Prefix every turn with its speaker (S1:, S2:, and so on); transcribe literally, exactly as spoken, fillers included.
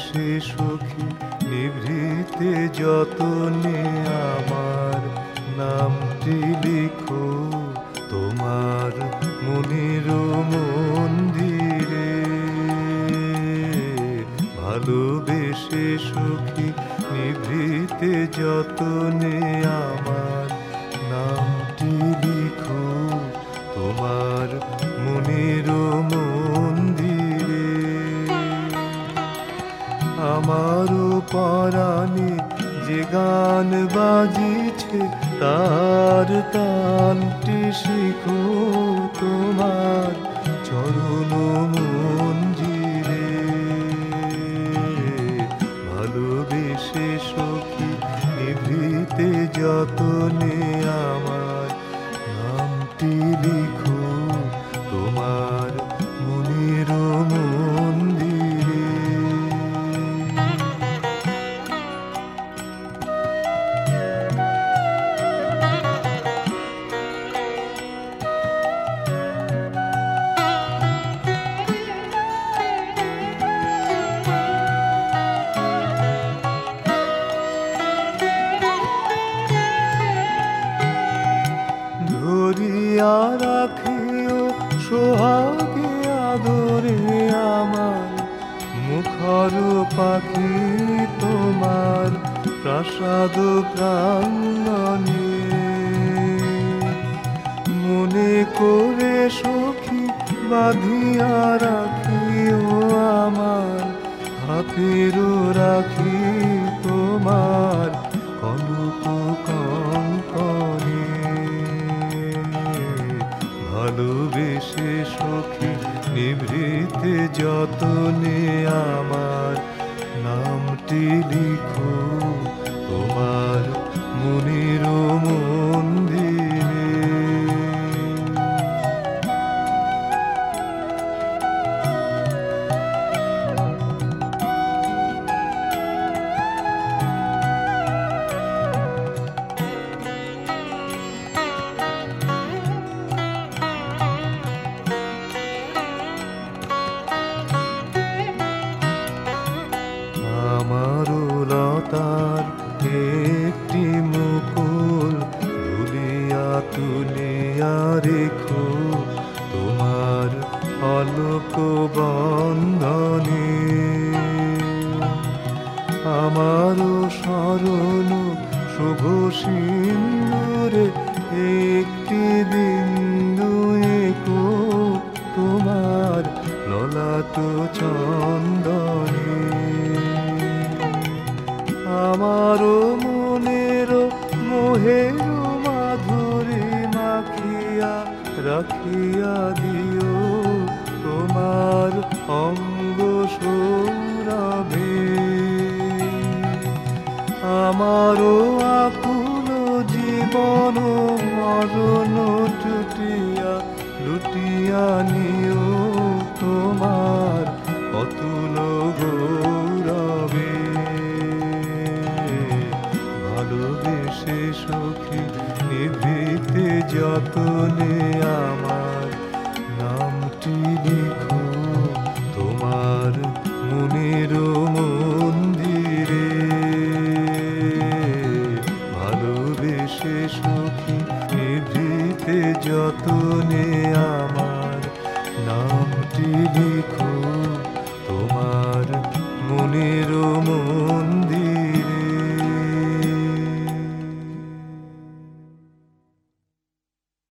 S1: ভালোবেসে সখী নিভৃতে যতনে আমার নামটি লিখো তোমার মনের মন্দিরে। ভালোবেসে সখী নিভৃতে যতনে আমার নামটি লিখো তোমার মনের মন্দিরে। আমারও পরাণে যে গান বাজিছে তার তানটি শিখো তোমার চরণ মঞ্জিরে। ভালোবেসে সখী নিভৃতে যতনে আমার নামটি লিখো তোমার মনের মন্দিরে। ধরিয়া রাখিও সোহাগে আদরে আমার মুখর পাখি তোমার প্রাসাদ প্রাঙ্গণে। মনে করে সখী বাঁধিয়া রাখিও আমার হাতের রাখি তোমার কনক কঙ্কণে। ভালোবেসে সখী নিভৃতে যতনে আমার নামটি লিখো তোমার মনের মন্দিরে। আমারও লতার একটি মুকুল ভুলিয়া তুলিয়া রেখো তোমার অলোক বন্ধনে। আমারও স্মরণ শুভ সিন্দুরে একটি বিন্দু এঁকো তোমার ললাট চন্দনে। আমারও মনের মোহের মাধুরী মাখিয়া রাখিয়া দিও তোমার অঙ্গ সৌরভে। আমারও আকুল জীবন মরণ টুটিয়া লুটিয়া নিও তোমার অতুল গৌরবে। ভালোবেসে সখী নিভৃতে যতনে আমার নামটি লিখো তোমার মনের মন্দিরে। ভালোবেসে সখী নিভৃতে যতনে আমার নামটি লিখো